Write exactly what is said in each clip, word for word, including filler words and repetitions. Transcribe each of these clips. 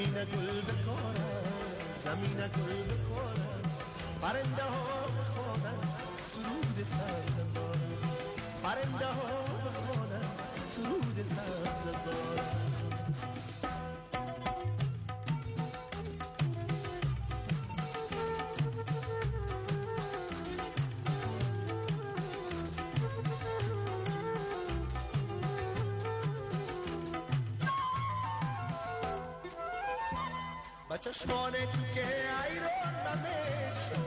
زمین گل بکارد زمین گل بکارد پرنده ها بخوانند سرود سبز زارم پرنده ها بخوانند سرود سبز زارم با چشمان تو که ایران نمیشون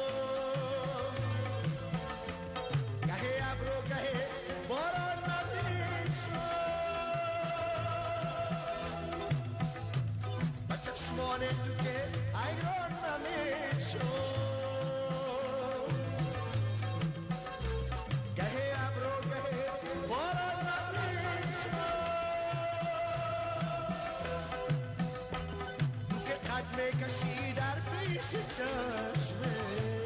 گهه ابرو گهه باران نمیشون با چشمان تو که ایران نمیشون گهه ابرو گهه باران میکشی در پیش چشمه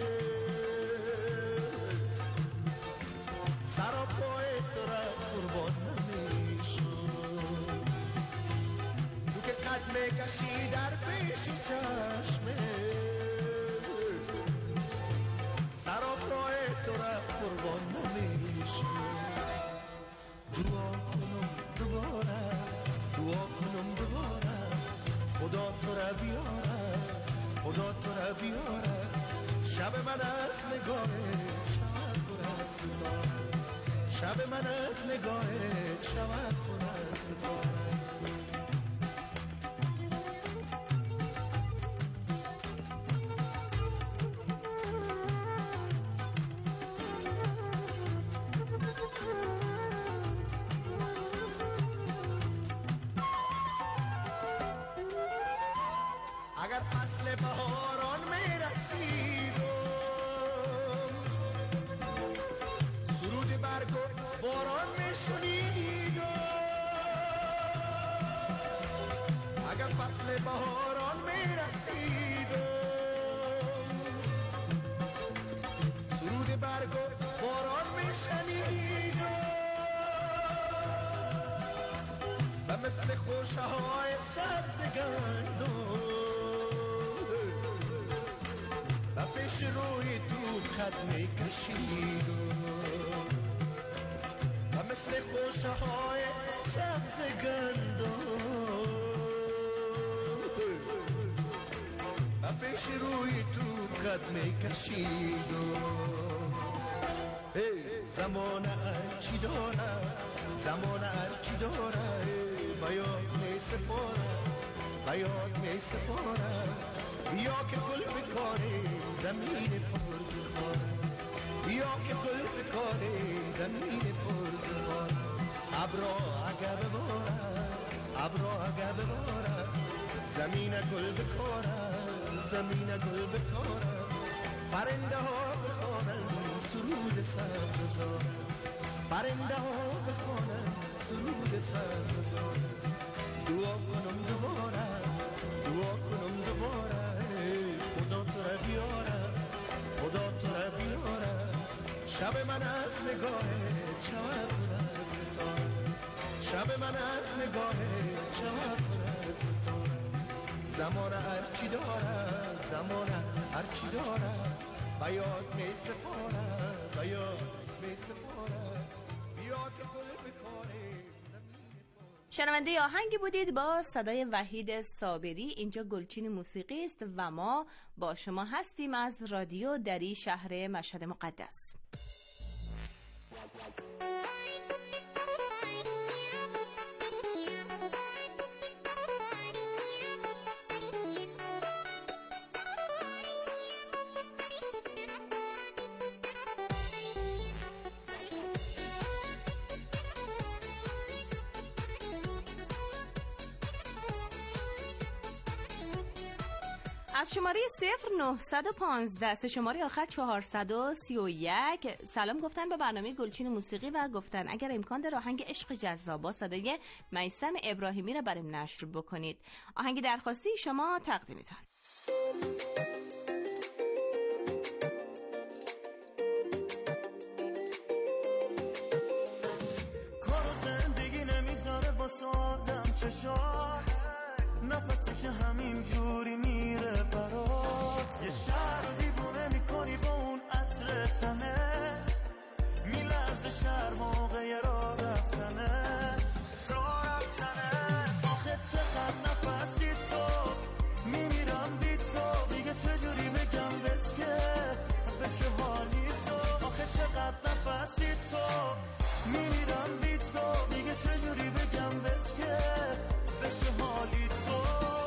سر و پای تو را قربان نمیشون تو که قد میکشی در پیش چشمه سر و پای تو را قربان نمیشون دعا کنم دوباره دعا کنم دوباره خدا تو را بیاره خدا تو را بیاره شب من از نگاه شود پر از ستاره شب من از نگاه شود پر از ستاره اگر فصل بهاران میرسید سرود برگ و باران میشنید اگر فصل بهاران میرسید سرود برگ و باران میشنید و مثل خوشه های سبز گندم و پیش روی تو خط میکشید و مثل خوشه های سبز گندم و پیش روی تو خط میکشید زمان هرچی داره زمان هرچی داره بیاد میسپاره بیاد میسپاره بیا که گل بکاره زمین پرزخاره بیا که گل بکاره زمین پرزخاره ابرا اگه بباره ابرا اگه بباره زمین گل بکاره زمین گل بکاره پرنده ها بخوانند سرود سبز زاره پرنده ها بخوانند سرود سبز زاره دعا کنم دوباره دعا کنم دوباره خدا تو را بیاره خدا تو را بیاره شب من از نگاه شود پر از ستاره شب من از نگاه شود پر از ستاره زمان هرچی داره زمان هرچی داره بیاد میسپاره بیاد میسپاره بیا که گل بکاره. شنونده آهنگی بودید با صدای وحید صابری. اینجا گلچین موسیقی است و ما با شما هستیم از رادیو دری شهر مشهد مقدس. از شماره صفر نهصد و پانزده سه شماره آخر چهارصد و سی و یک سلام گفتن به برنامه گلچین موسیقی و گفتن اگر امکان داره آهنگ عشق جذاب با صدای میثم ابراهیمی را برام نشر بکنید. آهنگ درخواستی شما تقدیمتان. کار و زندگی نمیذاره با سادم چشات نفسی که همین جوری میره برات، یه شهر رو دیوونه میکنی با اون عطر تنت، میلرزه شهر موقع راه رفتنت، راه رفتنت. آخه چقدر نفسی تو، میمیرم بی تو، دیگه چجوری بگم بهت که بشه حالی تو. آخه چقدر نفسی تو، میمیرم بی تو، دیگه چجوری بگم بهت که بشه حالی تو.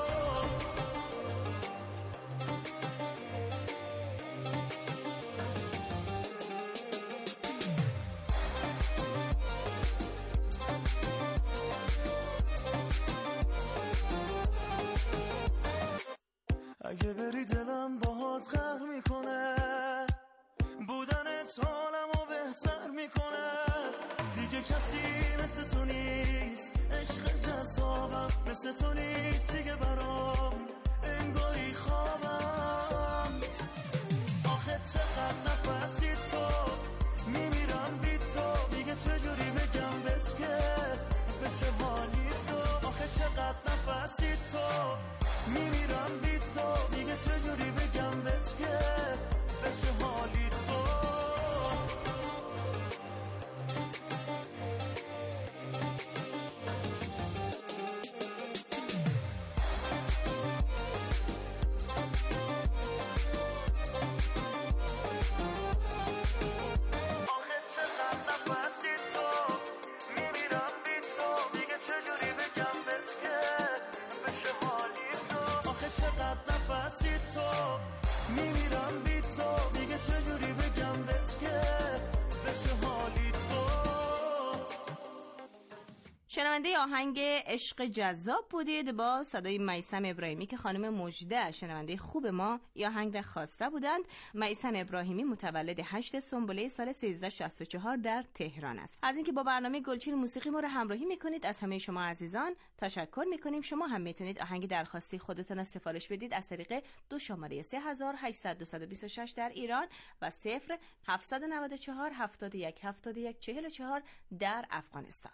اگه بری دلم باهات قهر میکنه، بودنت حالمو بهتر میکنه. دیگه کسی مثل تو نیست، عشق جذابم مثل تو نیست دیگه برام، انگاری خوابم. آخه چقدر نفسی تو، میمیرم بی تو، دیگه چجوری بگم بهت که بشه حالی تو. آخه چقدر نفسی تو، میمیرم بی تو، دیگه چجوری بگم بهت که بشه حالی تو. میمیرم بی تو، دیگه چجوری بگم بهت که بشه حالی تو. شنونده آهنگ عشق جذاب بودید با صدای میثم ابراهیمی که خانم مژده شنونده خوب ما یا آهنگ را خواسته بودند. میثم ابراهیمی متولد هشتم سنبله سال سیزده شصت و چهار در تهران است. از اینکه با برنامه گلچین موسیقی ما را همراهی میکنید از همه شما عزیزان تشکر میکنیم. شما هم میتونید آهنگ درخواستی خودتون را سفارش بدید از طریق دو شماره سه هزار و هشتصد و بیست و شش در ایران و صفر هفتصد و نود و چهار هفتاد و یک هفتاد و یک چهل و چهار در افغانستان.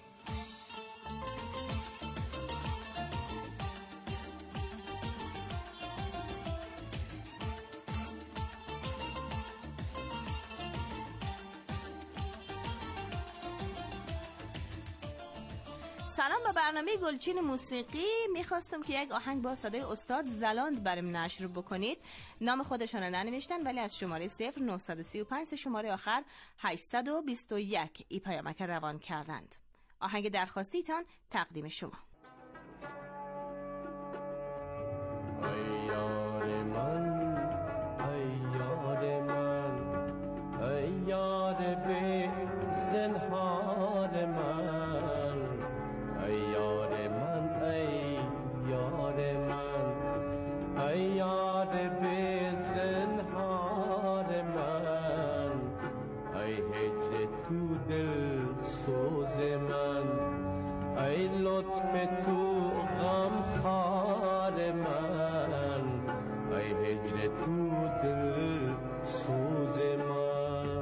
سلام، به برنامه گلچین موسیقی میخواستم که یک آهنگ با صدای استاد زلاند برام نشر بکنید. نام خودشان رو ننوشتن ولی از شماره صفر نهصد و سی و پنج شماره آخر هشتصد و بیست و یک ای پیامک روان کردند. آهنگ درخواستیتان تقدیم شما. ای یار من، ای یار من، ای یار به زنهار من، ای یار من، ای یار من، ای یار به زنهار من، ای هجر تو دل سوز من، ای لطف تو غم خار من، ای هجر تو دل سوز من.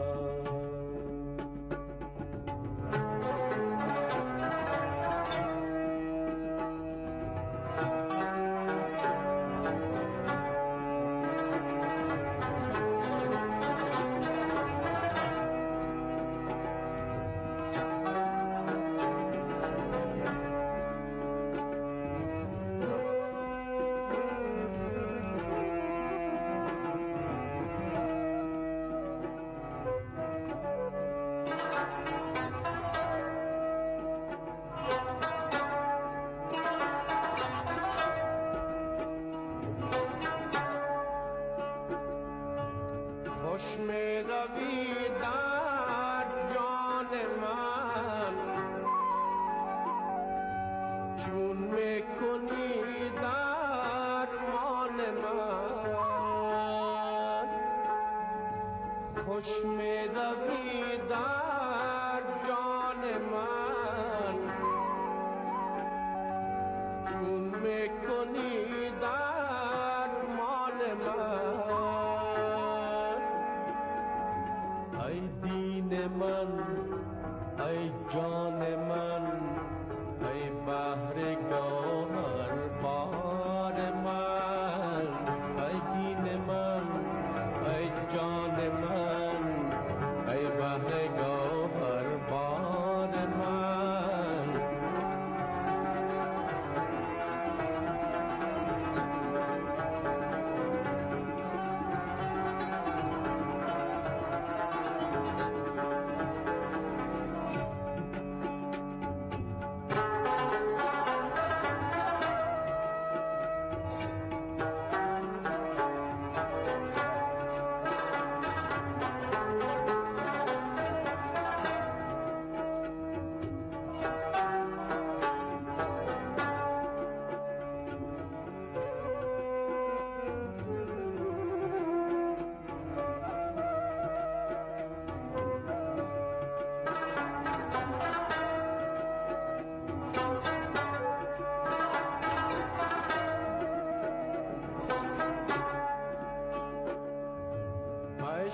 خوش می روی در جان من، چون می کنی درمان من. خوش می روی در جان من، چون می کنی درمان من. ای دین من، ای جان من، ای بحر گوهر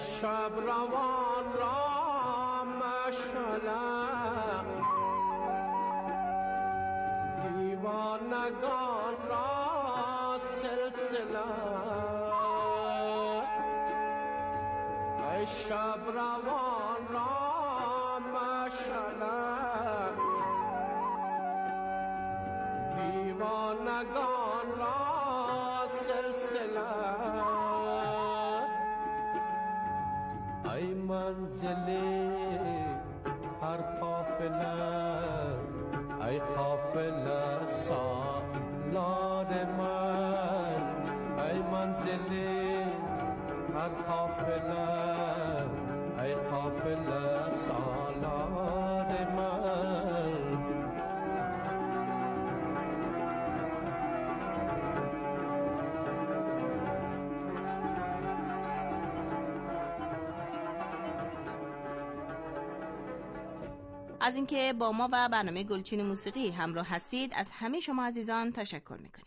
شب روان را مشعلم دیوانگان را سلسله ای شب روان را مشعلم دیوانگان را سلسله ای منزلی هر قافله ای قافله سالار من ای منزلی هر قافله ای قافله سالار من از اینکه با ما و برنامه گلچین موسیقی همراه هستید از همه شما عزیزان تشکر میکنیم.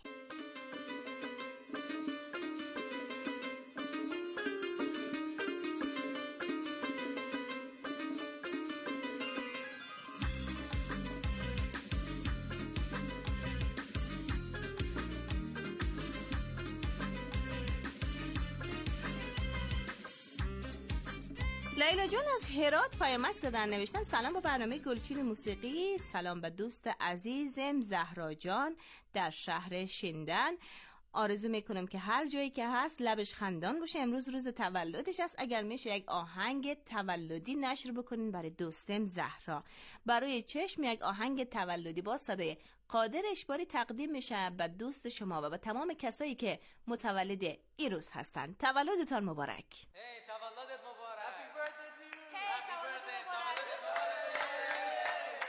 لیلا جون از هرات پیامک زدن، نوشتن سلام به برنامه گلچین موسیقی، سلام به دوست عزیزم زهرا جان در شهر شندن. آرزو میکنم که هر جایی که هست لبش خندان باشه. امروز روز تولدش است. اگر میشه یک آهنگ تولدی نشر بکنین برای دوستم زهرا. برای چشم یک آهنگ تولدی با صدای قادر اشباری تقدیم میشه به دوست شما و به تمام کسایی که متولد این روز هستن. تولدتان مبارک. Hey, تولدت مبارک. Happy birthday to you. Hey, Happy birthday. تولدت مبارک.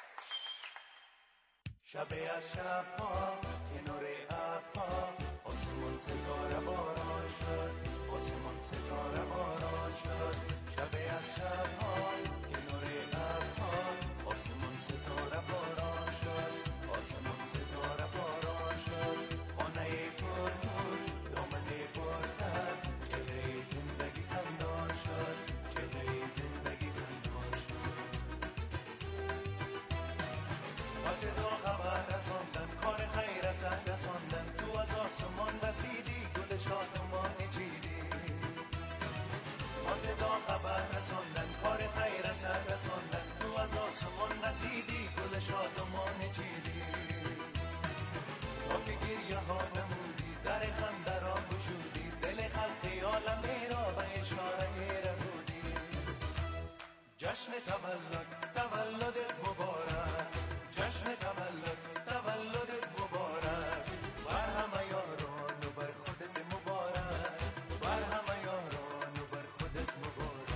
شب از شب‌ها کنار ابرها آسمون ستاره باران شد، آسمون ستاره باران شد. شب از شب‌ها کنار ابرها آسمون ستاره باران شد، آسمون ستاره باران شد. خانه پر نور، دامنه پرتر، چهره زندگی خندان شد، چهره زندگی خندان شد. با صدا خبر رساندن، کار خیر از سر رساندن، تو از آسمان رسیدی، گل شادمان چیدی. با صدا خبر رساندن، کار خیر از سر رساندن، تو از آسمان رسیدی، گل شادمان چیدی. تو که گریه ها نمودی، در خنده را گشودی، دل خلق عالم را به اشاره رهودی. جشن تولد، تولدت مبارک، جشن تولد، تولدت مبارک. بر همه یاران و بر خودت مبارک، بر همه یاران و بر خودت مبارک.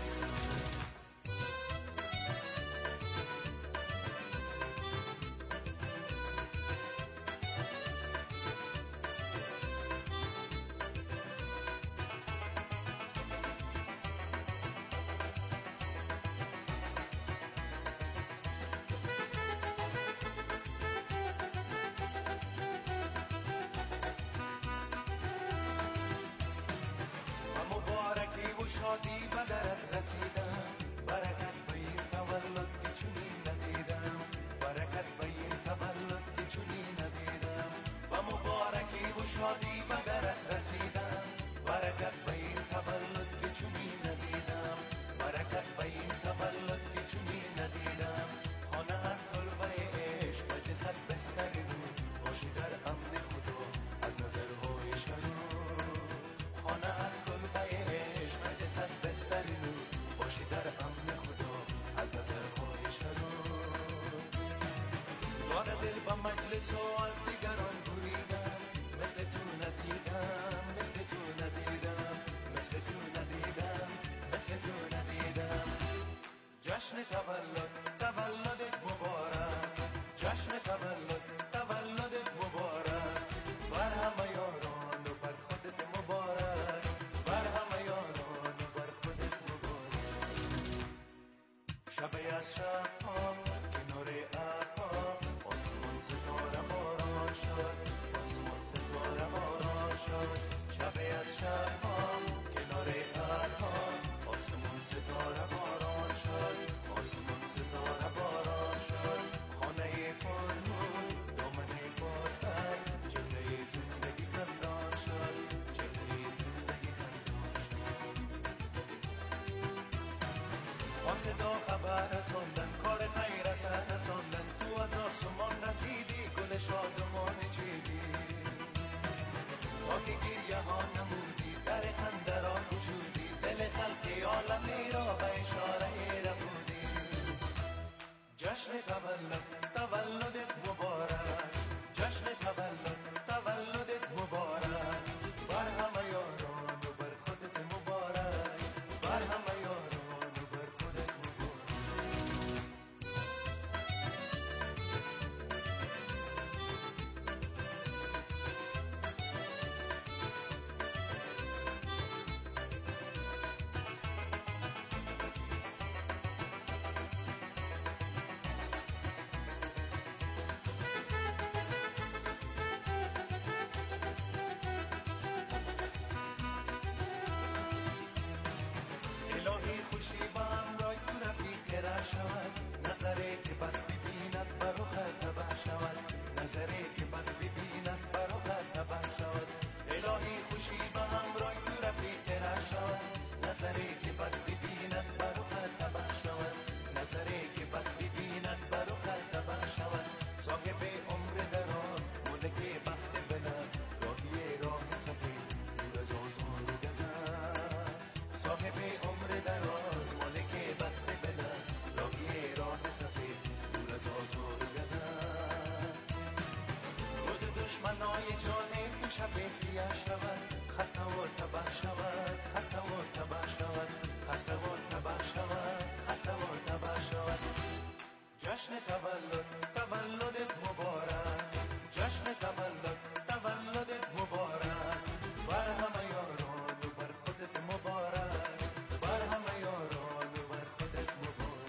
شادی به درت رسیدم، برکت به این تولد که چنین ندیدم، برکت به این تولد که چنین ندیدم. و مبارکی و شادی به درت رسیدم، برکت به این تولد که چنین ندیدم، برکت به این تولد که چنین ندیدم. خانه هر کلبه عشق و جسد بستری بود، باشی در امن خدا از نظرهای شرور. خانه هر کلبه عشق و جسد بستری بود، باشی در امن خدا از نظرهای شرور. یاد دل با مجلس و از دیگران بریدم، مثل تو ندیدم، مثل تو ندیدم، مثل تو ندیدم، مثل تو ندیدم. جشن تولد، تولدت مبارک، جشن تولد، تولدت مبارک. بر همه یاران و بر خودت مبارک، بر همه یاران و بر خودت مبارک. شب از شب‌ها کنار ابرها آسمان ستاره باران شد، آسمان ستاره باران شد. شب از شب‌ها کنار ابرها صدا خبر رساندن، کار خیر اثر رساندن، تو از آسمان رسیدی، گل شادمان چیدی، خاک گریه ها نمودی، در خنده را گشودی، دل خلقی عالمی را به اشاره ربودی. جشن تولد تولدت مبارک، جشن تولد تولدت مبارک، بر همه یاران و بر خودت مبارک، بر همه یاران و بر خودت مبارک. الهی خوشی با همراه تو رفیق را شود، نظره که بد ببیند برو خط تبع شود، نظره که بد ببیند برو خط تبع شود. الهی خوشی با همراه تو رفیق را شود، نظره که بد ببیند برو خط تبع شود، نظره که بد ببیند برو خط تبع شود. صاحب عمر دراز ملک بخت بلند، راهی راه سفید دور از آزار و گزند، صاحب عمر دراز مالک بخت بلند، راهی راه سفید دور از آزار و گزند. روز دشمنای جان تو شب سیاه شود، خسته و تباه شود، خسته و تباه شود، خسته و تباه شود، خسته و تباه شود. جشن تولد تولدت مبارک، جشن تولد تولدت مبارک، بر همه یاران و بر خودت مبارک، بر همه یاران و بر خودت مبارک.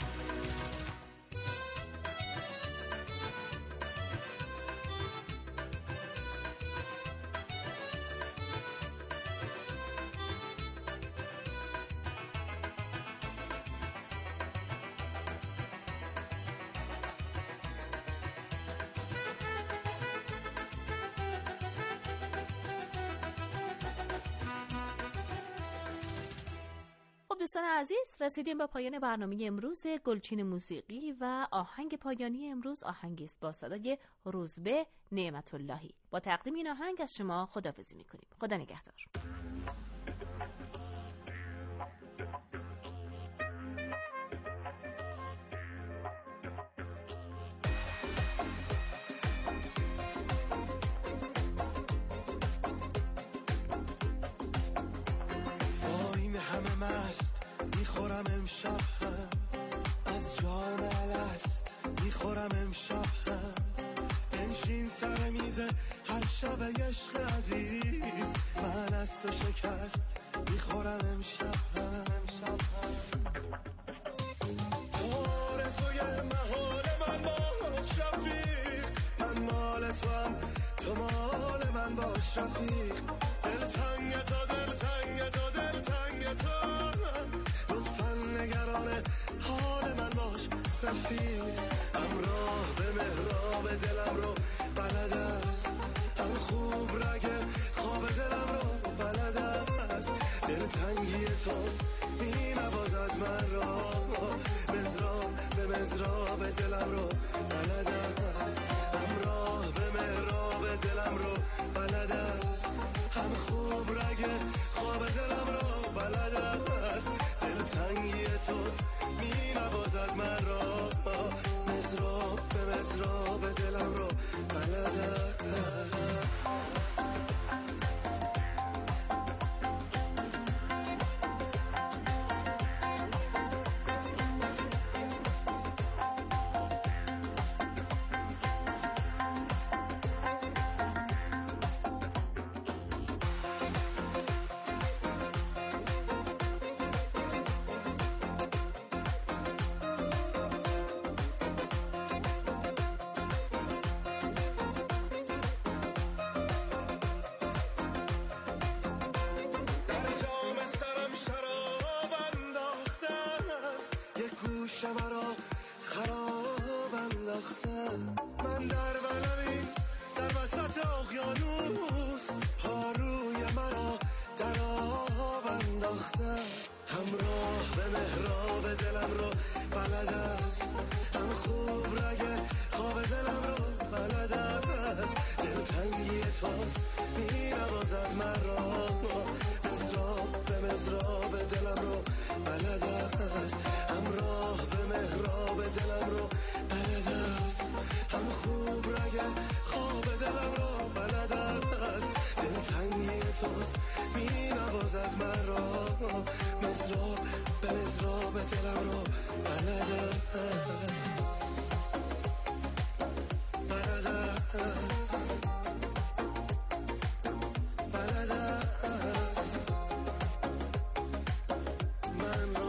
دوستان عزیز، رسیدیم به پایان برنامه امروز گلچین موسیقی و آهنگ پایانی امروز آهنگی است با صدای روزبه نعمت اللهی. با تقدیم این آهنگ از شما خداحافظی می‌کنیم. خدا نگهدار. همه مست میخورم امشب هم، از جام الست میخورم امشب هم، بنشین سر میز هر شب عشق عزیز، من از تو شکست میخورم امشب هم، امشب هم. تو آرزوی محال من باش رفیق، من مال تو هم تو مال من باش رفیق، دل تنگ تو دل تنگ تو دل تنگ تو، لطفا نگران حال من باش رفیق، همراه به مهراب دلم رو بلد است، هم خوب رگ خواب دلم رو بلد است، دل تنگی توست می نوازد من را، مزراب به مزراب دلم رو بلد است، همراه به مهراب دلم رو بلد است، هم خوب رگ خواب دلم رو بلد است، دل تنگی توست می نوازد من را، مزراب به مزراب دلم رو بلد است. من در بلمی در وسط اقیانوس، پاروی مرا در آب انداختم، همراه به مهراب دلم رو دلم رو بلد است بلد است بلد است من را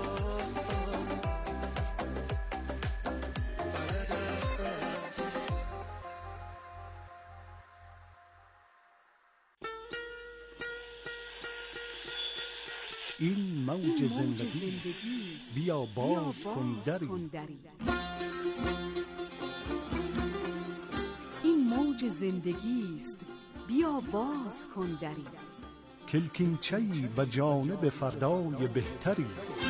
بلد است. این موج زندگی است، بیا باز کن دری. این موج زندگی است، بیا باز کن دری. کلکینچه‌ای به جانب فردای بهتری.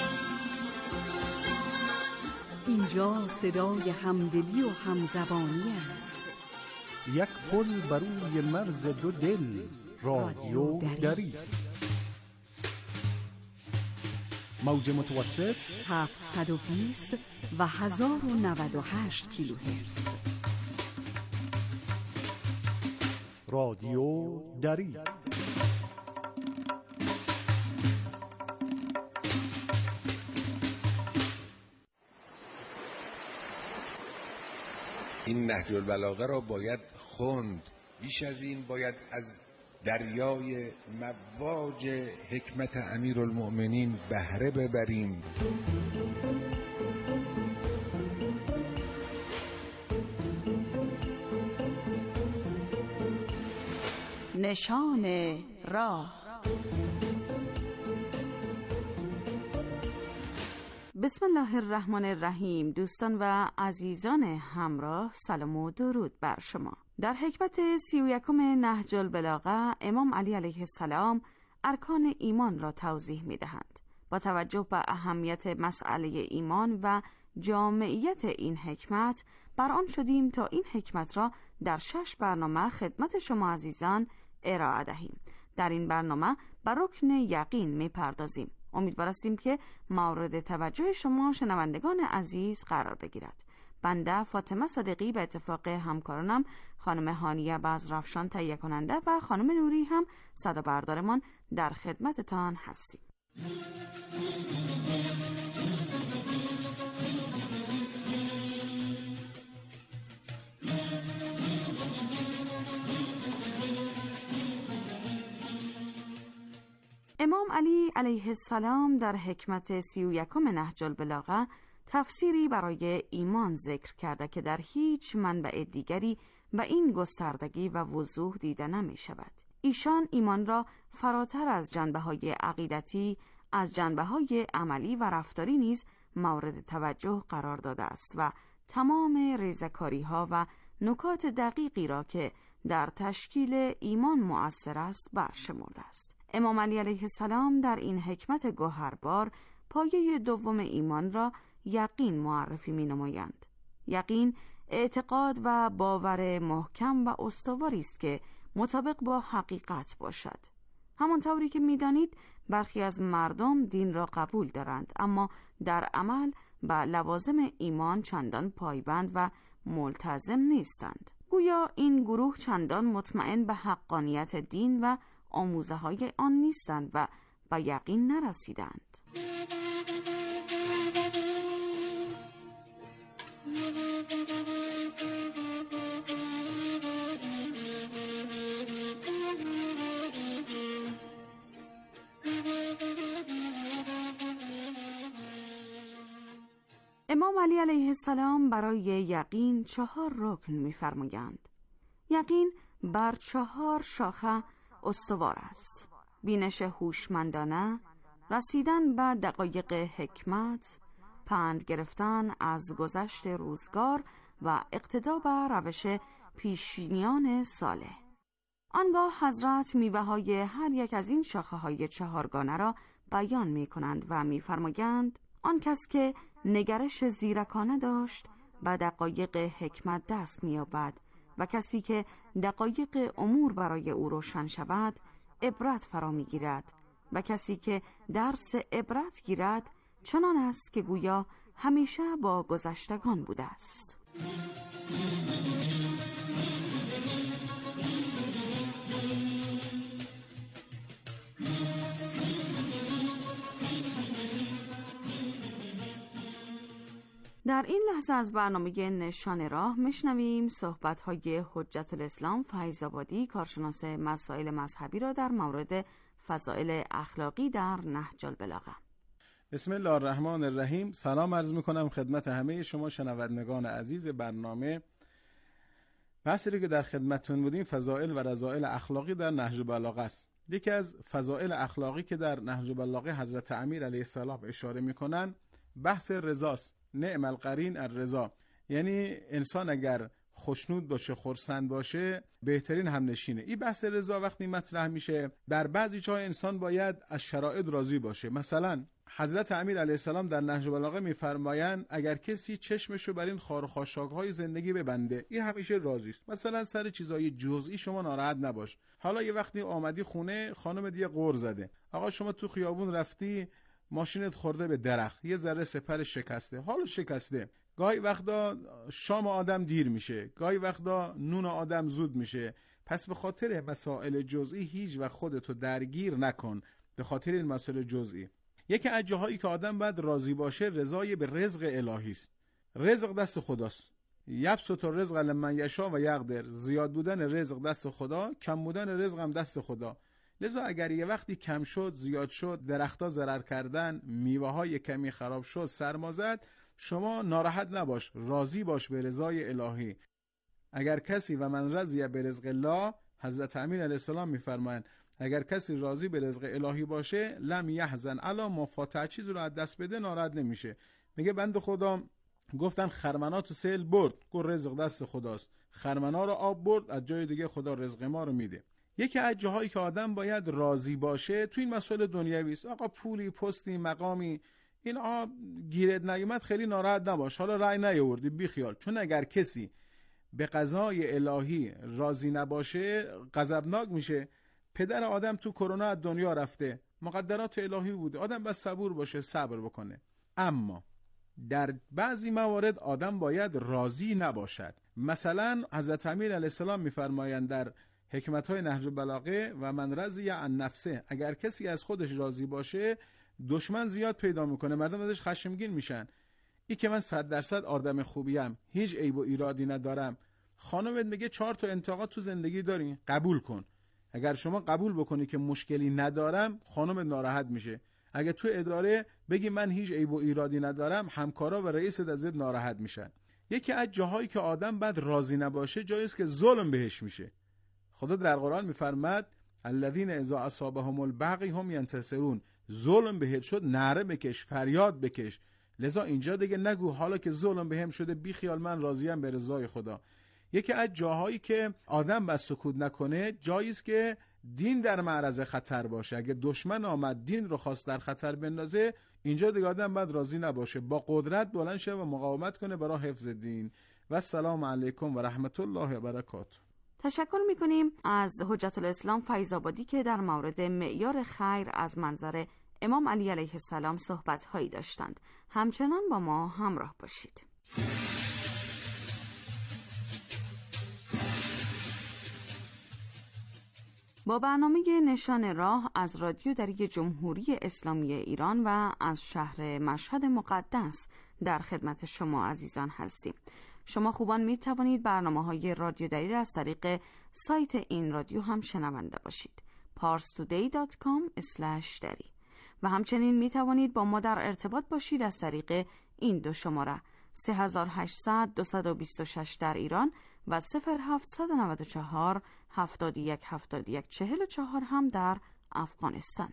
اینجا صدای همدلی و همزبانی است. یک پل بر روی مرز دو دل، رادیو دری. موج متوسط هفتصد و بیست و هزار و نود و هشت کیلوهرتز. رادیو دری. این نهج البلاغه را باید خوند، بیش از این باید از دریای مواج حکمت امیرالمؤمنین بهره ببریم. نشان راه. بسم الله الرحمن الرحیم. دوستان و عزیزان همراه، سلام و درود بر شما. در حکمت سی و یکم نهج البلاغه امام علی علیه السلام ارکان ایمان را توضیح می دهند. با توجه به اهمیت مسئله ایمان و جامعیت این حکمت، بر آن شدیم تا این حکمت را در شش برنامه خدمت شما عزیزان ارائه دهیم. در این برنامه بر رکن یقین می پردازیم. امیدوار هستیم که مورد توجه شما شنوندگان عزیز قرار بگیرد. بنده فاطمه صادقی به اتفاق همکارانم خانم هانیه بزرافشان تهیه کننده و خانم نوری هم صدا بردارمان در خدمتتان هستیم. امام علی علیه السلام در حکمت سی و یکم نهج البلاغه تفسیری برای ایمان ذکر کرده که در هیچ منبع دیگری و این گستردگی و وضوح دیده نمی شود. ایشان ایمان را فراتر از جنبه‌های عقیدتی، از جنبه‌های عملی و رفتاری نیز مورد توجه قرار داده است و تمام ریزکاری‌ها و نکات دقیقی را که در تشکیل ایمان مؤثر است برشمرده است. امام علی علیه السلام در این حکمت گوهربار پایه دوم ایمان را یقین معرفی می نمایند. یقین اعتقاد و باور محکم و استواری است که مطابق با حقیقت باشد. همانطوری که می دانید برخی از مردم دین را قبول دارند اما در عمل به لوازم ایمان چندان پایبند و ملتزم نیستند. گویا این گروه چندان مطمئن به حقانیت دین و آموزه های آن نیستند و به یقین نرسیدند. امام علی علیه السلام برای یقین چهار رکن می‌فرمایند. یقین بر چهار شاخه استوار است: بینش هوشمندانه، رسیدن به دقایق حکمت، پند گرفتن از گذشت روزگار و اقتدا به روش پیشینیان صالح. آنگاه حضرت میوه های هر یک از این شاخه های چهارگانه را بیان می کنند و می فرمایند آن کس که نگرش زیرکانه داشت به دقایق حکمت دست می یابد و کسی که دقایق امور برای او روشن شود عبرت فرا می گیرد و کسی که درس عبرت گیرد چنان است که گویا همیشه با گذشتگان بوده است. در این لحظه از برنامه نشان راه میشنویم صحبت‌های حجت الاسلام فیض‌آبادی، کارشناس مسائل مذهبی را در مورد فضائل اخلاقی در نهج البلاغه. بسم الله الرحمن الرحیم. سلام عرض میکنم خدمت همه شما شنوندگان عزیز برنامه. بحثی که در خدمتتون بودیم فضائل و رذائل اخلاقی در نهج البلاغه است. یکی از فضائل اخلاقی که در نهج البلاغه حضرت امیر علیه السلام اشاره میکنن بحث رضاست. نعم القرین الرضا، یعنی انسان اگر خوشنود باشه، خرسند باشه، بهترین همنشینه. این بحث رضا وقتی مطرح میشه، در بعضی جاها انسان باید از شرایط راضی باشه. مثلا حضرت امیر علیه السلام در نهج البلاغه میفرمایند اگر کسی چشمشو بر این خار و خاشاک‌های زندگی ببنده، این همیشه راضی است. مثلا سر چیزای جزئی شما ناراحت نباش. حالا یه وقتی آمدی خونه، خانم دیگه غر زده، آقا شما تو خیابون رفتی، ماشینت خورده به درخت، یه ذره سپر شکسته، حالا شکسته. گاهی وقتا شام آدم دیر میشه، گاهی وقتا نون آدم زود میشه. پس به خاطر مسائل جزئی هیچ وقت خودتو درگیر نکن، به خاطر این مسائل جزئی. یکی از جاهایی که آدم باید راضی باشه رضای به رزق الهی است. رزق دست خداست. یبسط الرزق لمن یشاء و یقدر. زیاد بودن رزق دست خدا، کم بودن رزق هم دست خدا. لذا اگر یه وقتی کم شد، زیاد شد، درختها ضرر کردن، میوه های کمی خراب شد، سرما زد، شما ناراحت نباش، راضی باش به رضای الهی. اگر کسی و من رضی به رزق الله، حضرت امیر علیه السلام میفرمایند اگر کسی راضی به رزق الهی باشه، لم یحزن علی ما فات، چیزی رو از دست بده ناراحت نمیشه. میگه بنده خدا گفتن خرمنا تو سیل برد، گفت رزق دست خداست. خرمنا رو آب برد، از جای دیگه خدا رزق ما رو میده. یکی از جاهایی که آدم باید راضی باشه تو این مسائل دنیوی است. آقا پولی، پستی، مقامی، این آقا گیرت نیومد خیلی ناراحت نباش، حالا رأی نیاوردی بی خیال. چون اگر کسی به قضای الهی راضی نباشه غضبناک میشه. پدر آدم تو کرونا از دنیا رفته، مقدرات الهی بوده، آدم باید صبور باشه، صبر بکنه. اما در بعضی موارد آدم باید راضی نباشد. مثلا حضرت امیر علیه السلام میفرمایند در حکمت‌های نهج البلاغه و من رضی عن نفسه، اگر کسی از خودش راضی باشه دشمن زیاد پیدا میکنه، مردم ازش خشمگین میشن. این که من صد درصد آدم خوبیم، هیچ عیب و ایرادی ندارم. خانمت میگه چهار تا انتقاد تو زندگی داری، قبول کن. اگر شما قبول بکنی که مشکلی ندارم، خانمت ناراحت میشه. اگر تو اداره بگی من هیچ عیب و ایرادی ندارم، همکارا و رئیست ازت ناراحت میشن. یکی از جاهایی که آدم بعد راضی نباشه جایی است که ظلم بهش میشه. خدا در قرآن میفرماد الذین اذا اصابهم البغی هم ینتصرون. ظلم بهت شد نعره بکش، فریاد بکش. لذا اینجا دیگه نگو حالا که ظلم بهم شده بی خیال من راضیم به رضای خدا. یکی از جاهایی که آدم بس سکوت نکنه جایی است که دین در معرض خطر باشه. اگه دشمن آمد دین رو خواست در خطر بندازه، اینجا دیگه آدم باید راضی نباشه، با قدرت بلند شه و مقاومت کنه برای حفظ دین. و السلام علیکم و رحمت الله و برکاته. تشکر میکنیم از حجت الاسلام فیض‌آبادی که در مورد معیار خیر از منظر امام علی علیه السلام صحبت هایی داشتند. همچنان با ما همراه باشید. با برنامه نشان راه از رادیو دری جمهوری اسلامی ایران و از شهر مشهد مقدس در خدمت شما عزیزان هستیم. شما خوبان می توانید برنامه‌های رادیو دری را از طریق سایت این رادیو هم شنونده باشید. پارس تودی دات کام اسلش دری و همچنین می توانید با ما در ارتباط باشید از طریق این دو شماره سه هشت صفر صفر دو دو شش در ایران و صفر هفت نه چهار هفت یک هفت یک چهار چهار هم در افغانستان.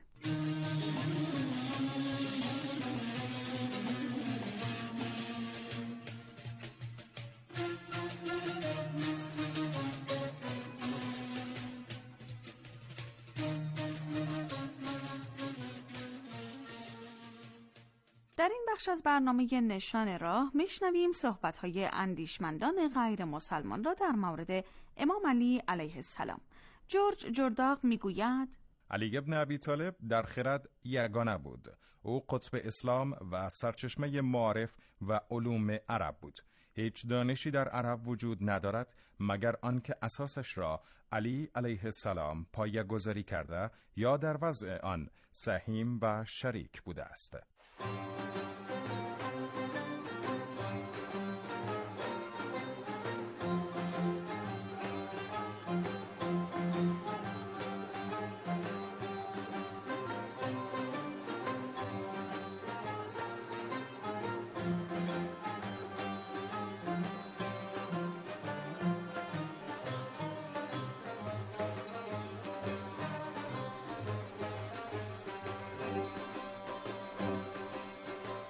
در این بخش از برنامه نشان راه میشنویم صحبت‌های اندیشمندان غیر مسلمان را در مورد امام علی علیه السلام. جورج جرداق میگوید علی ابن ابی طالب در خرد یگانه بود. او قطب اسلام و سرچشمه معارف و علوم عرب بود. هیچ دانشی در عرب وجود ندارد مگر آنکه اساسش را علی علیه السلام پایه‌گذاری کرده یا در وضع آن سهیم و شریک بوده است.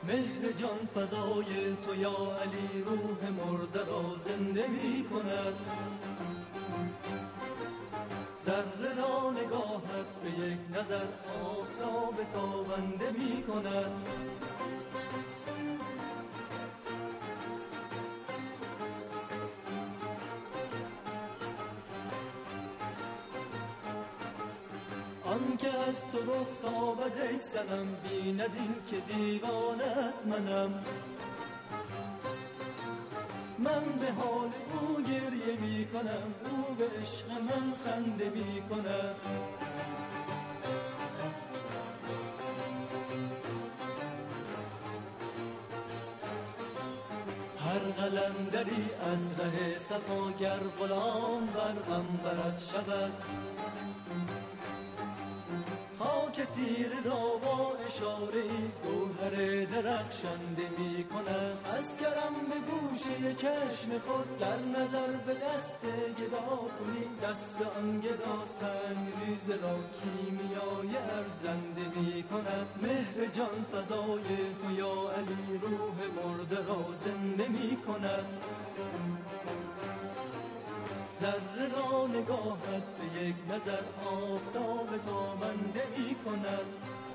مهر جان فضای تو یا علی روح مرده را زنده می کند. ذره را نگاهت به یک نظر آفتاب تابنده می کند. آن که از تو رخ تابد ای صنم بیند این که دیوانت منم. من به حال او گریه می کنم، او به عشق من خنده می کند. هر قلندری از ره صفا گر غلام بر غم برد شود. خاک تیر را با اشاره گوهر درخشنده می کند. از کرم به گوشه چشم خود در نظر به دست گدا کنی. دست آن گدا سنگ ریز را کیمیای ارزنده می کند. مهر جان فضای تو یا علی روح مرده را زنده می کند. ذره را نگاهت به یک نظر آفتاب تابنده می کند.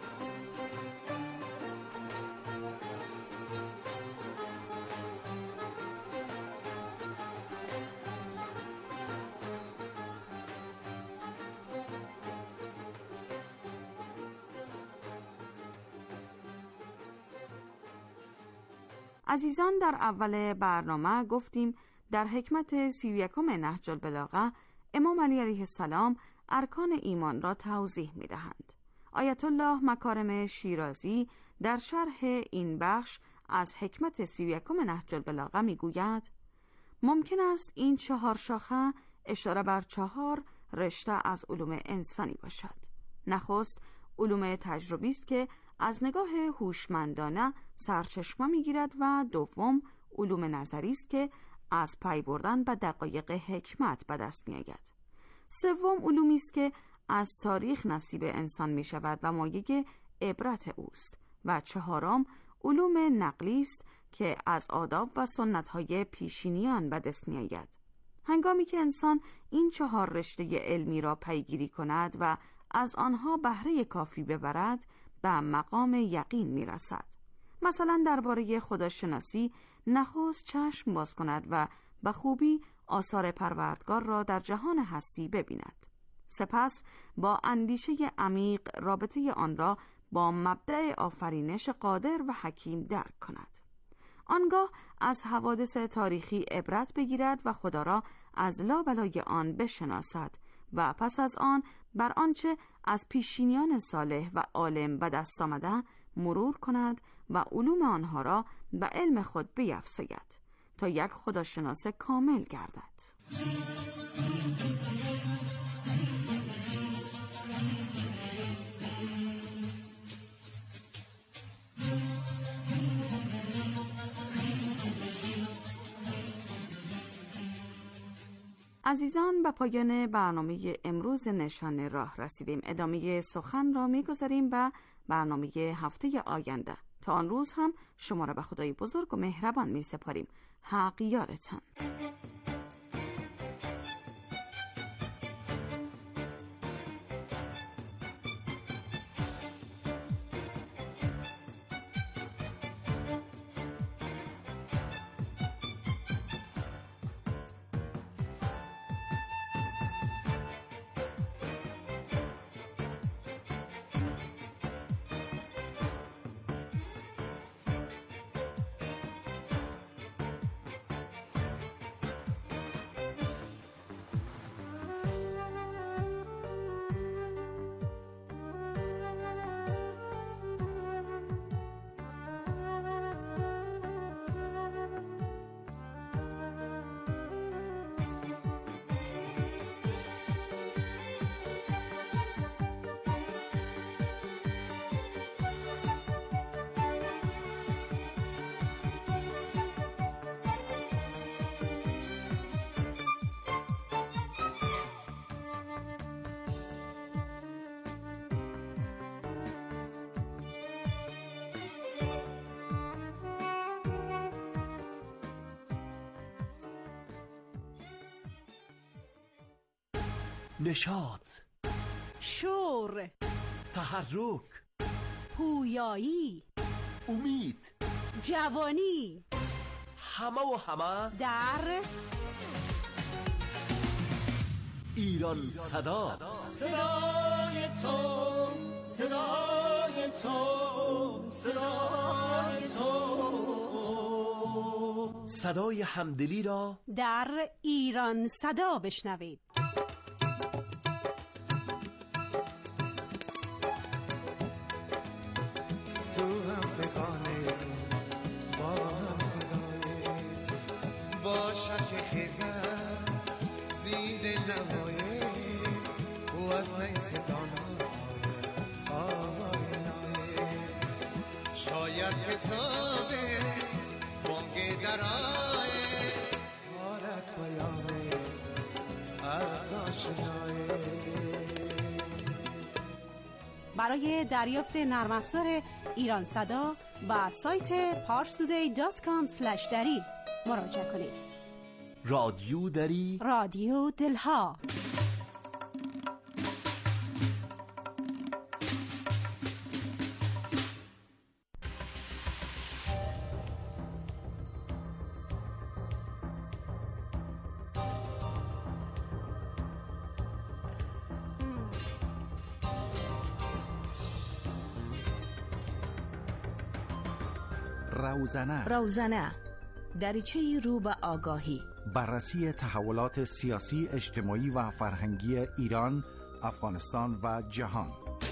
عزیزان، در اول برنامه گفتیم در حکمت سی و یکم نهج البلاغه امام علی علیه السلام ارکان ایمان را توضیح می دهند. آیت الله مکارم شیرازی در شرح این بخش از حکمت سی و یکم نهج البلاغه می گوید ممکن است این چهار شاخه اشاره بر چهار رشته از علوم انسانی باشد. نخست علوم تجربی است که از نگاه هوشمندانه سرچشمه می گیرد و دوم علوم نظری است که از پی بردن به دقایق حکمت به دست می آید. سوم علومی است که از تاریخ نصیب انسان می شود و مایه عبرت اوست. و چهارم علوم نقلی است که از آداب و سنت‌های پیشینیان به دست می آید. هنگامی که انسان این چهار رشته علمی را پیگیری کند و از آنها بهره کافی ببرد به مقام یقین می رسد. مثلا درباره خداشناسی نخست چشم باز کند و به خوبی آثار پروردگار را در جهان هستی ببیند. سپس با اندیشه عمیق رابطه آن را با مبدأ آفرینش قادر و حکیم درک کند. آنگاه از حوادث تاریخی عبرت بگیرد و خدا را از لابلای آن بشناسد و پس از آن بر آنچه از پیشینیان صالح و عالم به دست آمده مرور کند و علوم آنها را به علم خود بیفزاید تا یک خداشناس کامل گردد. عزیزان، به پایان برنامه امروز نشان راه رسیدیم. ادامه سخن را می‌گذاریم به برنامه هفته آینده. تا آن روز هم شما را به خدای بزرگ و مهربان می‌سپاریم. حق یارتان. نشاط، شور، تحرک، پویایی، امید، جوانی، همه و همه در ایران صدا. صدای تو، صدای تو، صدای تو، صدای همدلی را در ایران صدا بشنوید. تو هم فقانه با هم صدای با شک خیزن زید نمایه و از نیستان آوای نایه شاید حسابه بانگ درائه کارت بیامه از آشنایه. برای دریافت نرم افزار ایران صدا با سایت پارستودی دات کام اسلش دری مراجعه کنید. رادیو دری، رادیو دلها. روزنه روزنه دریچه‌ای رو به آگاهی، بررسی تحولات سیاسی، اجتماعی و فرهنگی ایران، افغانستان و جهان.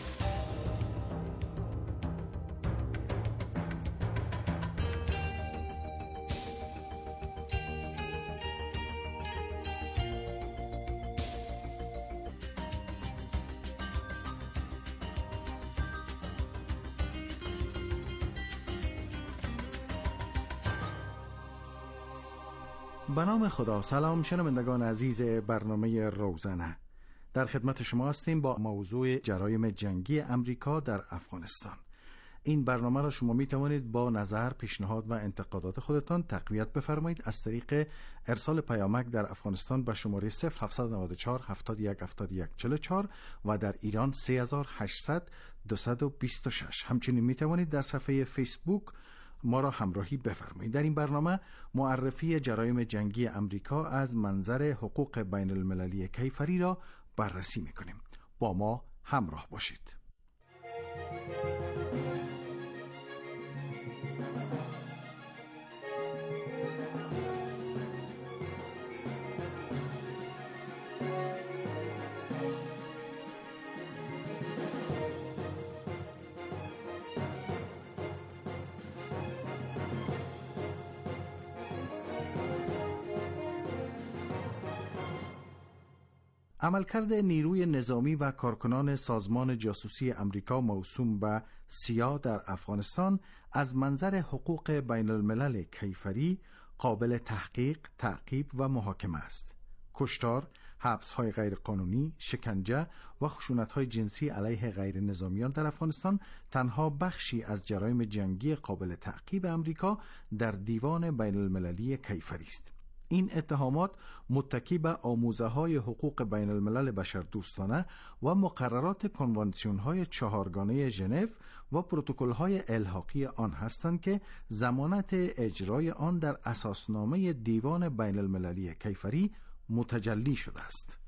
به نام خدا. سلام شنوندگان عزیز برنامه روزنه، در خدمت شما هستیم با موضوع جرایم جنگی امریکا در افغانستان. این برنامه را شما می توانید با نظر، پیشنهاد و انتقادات خودتان تقویت بفرمایید از طریق ارسال پیامک در افغانستان به شماره صفر هفت نه چهار هفتاد و یک هفتاد و یک چهل و چهار و در ایران سه هزار و هشتصد دویست و بیست و شش. همچنین می توانید در صفحه فیسبوک ما را همراهی بفرمایید. در این برنامه معرفی جرایم جنگی امریکا از منظر حقوق بین المللی کیفری را بررسی می‌کنیم. با ما همراه باشید. عملکرد نیروی نظامی و کارکنان سازمان جاسوسی امریکا موسوم به سیا در افغانستان از منظر حقوق بین الملل کیفری قابل تحقیق، تعقیب و محاکمه است. کشتار، حبس‌های غیرقانونی، شکنجه و خشونت‌های جنسی علیه غیر نظامیان در افغانستان تنها بخشی از جرایم جنگی قابل تعقیب امریکا در دیوان بین المللی کیفری است. این اتهامات متکی به آموزه‌های حقوق بین الملل بشردوستانه و مقررات کنوانسیون‌های چهارگانه ژنو و پروتکل‌های الحاقی آن هستند که ضمانت اجرای آن در اساسنامه دیوان بین المللی کیفری متجلی شده است.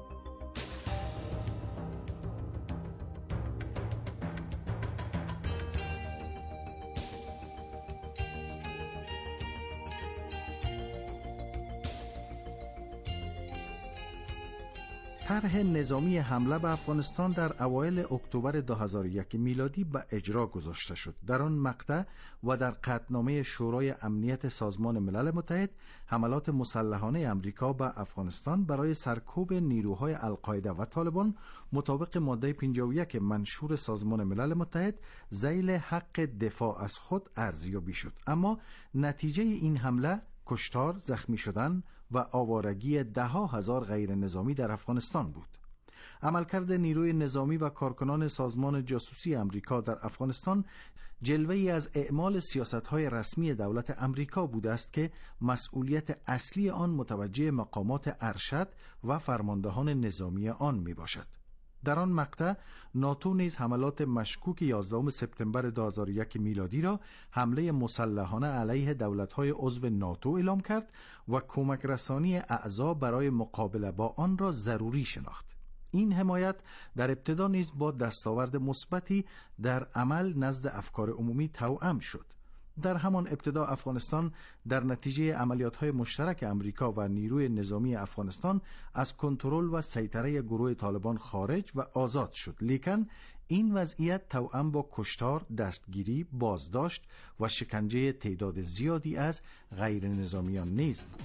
طرح نظامی حمله به افغانستان در اوایل اکتبر دو هزار و یک میلادی به اجرا گذاشته شد. در آن مقطع و در قطعنامه شورای امنیت سازمان ملل متحد، حملات مسلحانه امریکا به افغانستان برای سرکوب نیروهای القاعده و طالبان مطابق ماده پنجاه و یک منشور سازمان ملل متحد ذیل حق دفاع از خود ارزیابی شد. اما نتیجه این حمله کشتار، زخمی شدن و آوارگی ده ها هزار غیر نظامی در افغانستان بود. عملکرد نیروی نظامی و کارکنان سازمان جاسوسی امریکا در افغانستان جلوه‌ای از اعمال سیاست‌های رسمی دولت امریکا بوده است که مسئولیت اصلی آن متوجه مقامات ارشد و فرماندهان نظامی آن میباشد. در آن مقطع ناتو نیز حملات مشکوک یازدهم سپتامبر دو هزار و یک میلادی را حمله مسلحانه علیه دولت‌های عضو ناتو اعلام کرد و کمک رسانی اعضا برای مقابله با آن را ضروری شناخت. این حمایت در ابتدا نیز با دستاورد مثبتی در عمل نزد افکار عمومی توأم شد. در همان ابتدا افغانستان در نتیجه عملیات‌های مشترک امریکا و نیروی نظامی افغانستان از کنترل و سیطره گروه طالبان خارج و آزاد شد، لیکن این وضعیت توأم با کشتار، دستگیری، بازداشت و شکنجه تعداد زیادی از غیر نظامیان نیز بود.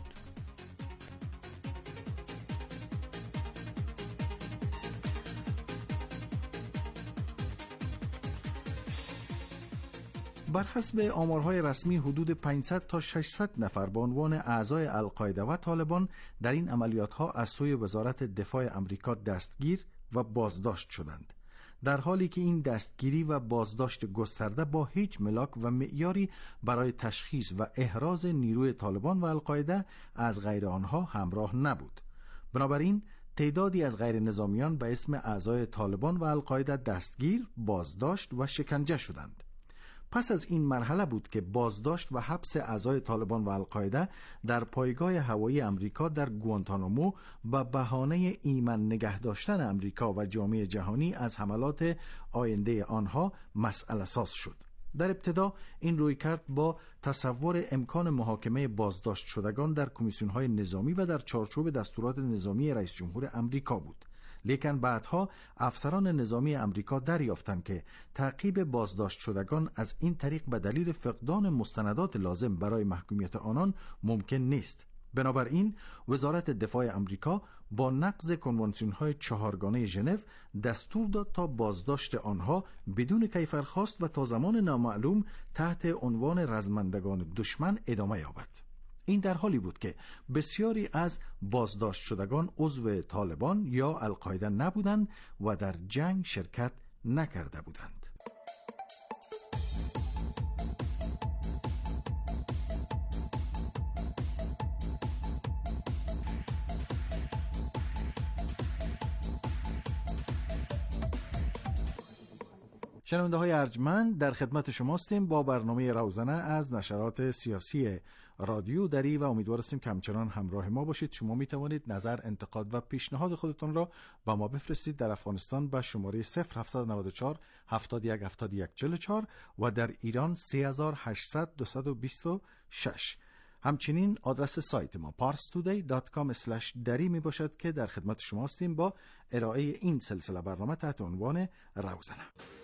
بر حسب آمارهای رسمی حدود پانصد تا ششصد نفر به عنوان اعضای القاعده و طالبان در این عملیات‌ها از سوی وزارت دفاع امریکا دستگیر و بازداشت شدند، در حالی که این دستگیری و بازداشت گسترده با هیچ ملاک و معیاری برای تشخیص و احراز نیروی طالبان و القاعده از غیر آنها همراه نبود. بنابراین تعدادی از غیر نظامیان به اسم اعضای طالبان و القاعده دستگیر، بازداشت و شکنجه شدند. پس از این مرحله بود که بازداشت و حبس اعضای طالبان و القاعده در پایگاه هوایی امریکا در گوانتانامو به بهانه ایمن نگه داشتن امریکا و جامعه جهانی از حملات آینده آنها مسئله ساز شد. در ابتدا این رویکرد با تصور امکان محاکمه بازداشت شدگان در کمیسیون‌های نظامی و در چارچوب دستورات نظامی رئیس جمهور امریکا بود. لیکن بعدها افسران نظامی امریکا دریافتند که تعقیب بازداشت شدگان از این طریق به دلیل فقدان مستندات لازم برای محکومیت آنان ممکن نیست. بنابراین وزارت دفاع امریکا با نقض کنوانسیون‌های چهارگانه ژنو دستور داد تا بازداشت آنها بدون کیفرخواست و تا زمان نامعلوم تحت عنوان رزمندگان دشمن ادامه یابد. این در حالی بود که بسیاری از بازداشت شدگان عضو طالبان یا القاعده نبودند و در جنگ شرکت نکرده بودند. شنونده های ارجمند، در خدمت شماستیم با برنامه روزنه از نشرات سیاسی رادیو دری و امیدوار هستیم که همچنان همراه ما باشید. شما می توانید نظر، انتقاد و پیشنهاد خودتون را با ما بفرستید در افغانستان به شماره صفر هفت نه چهار هفتاد و یک هفتاد و یک چهل و چهار و در ایران سه هزار و هشتصد دویست و بیست و شش. همچنین آدرس سایت ما پارس تودی دات کام اسلش دری می باشد که در خدمت شما هستیم با ارائه این سلسله برنامه تحت عنوان روزنه.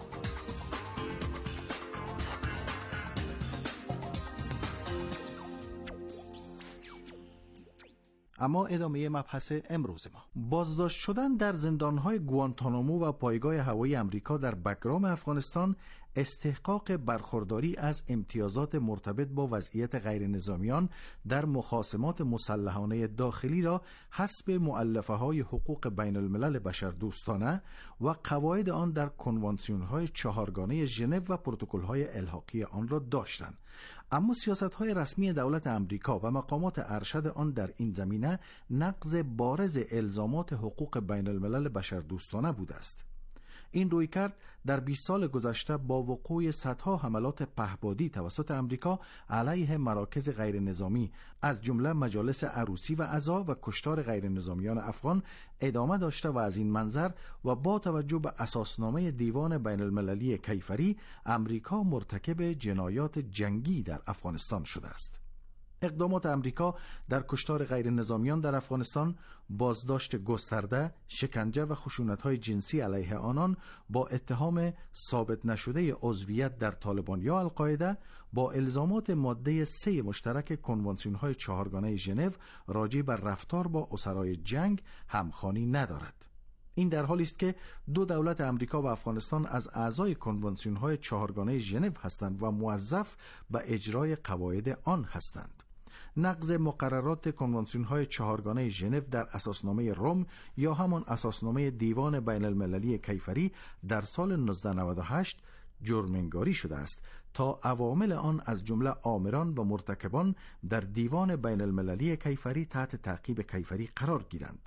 اما ادامه مبحث امروز ما، بازداشت شدن در زندانهای گوانتانامو و پایگاه هوایی امریکا در بگرام افغانستان استحقاق برخورداری از امتیازات مرتبط با وضعیت غیر نظامیان در مخاصمات مسلحانه داخلی را حسب مؤلفه های حقوق بین الملل بشردوستانه و قواعد آن در کنوانسیون های چهارگانه ژنو و پروتکل های الحاقی آن را داشتند. اما سیاست های رسمی دولت امریکا و مقامات ارشد آن در این زمینه نقض بارز الزامات حقوق بین الملل بشردوستانه بوده است. این رویکرد در بیست سال گذشته با وقوع صدها حملات پهپادی توسط امریکا علیه مراکز غیر نظامی از جمله مجالس عروسی و عزا و کشتار غیر نظامیان افغان ادامه داشته و از این منظر و با توجه به اساسنامه دیوان بین المللی کیفری امریکا مرتکب جنایات جنگی در افغانستان شده است. اقدامات امریکا در کشتار غیر نظامیان در افغانستان، بازداشت گسترده، شکنجه و خشونت‌های جنسی علیه آنان با اتهام ثابت نشده عضویت در طالبان یا القاعده با الزامات ماده سه مشترک کنوانسیون‌های چهارگانه ژنو راجع بر رفتار با اسرای جنگ همخوانی ندارد. این در حالی است که دو دولت امریکا و افغانستان از اعضای کنوانسیون‌های چهارگانه ژنو هستند و موظف به اجرای قواعد آن هستند. نقض مقررات کنوانسیون‌های چهارگانه ژنو در اساسنامه روم یا همان اساسنامه دیوان بین المللی کیفری در سال نوزده نود و هشت جرم‌انگاری شده است تا عوامل آن از جمله آمران و مرتکبان در دیوان بین المللی کیفری تحت تعقیب کیفری قرار گیرند.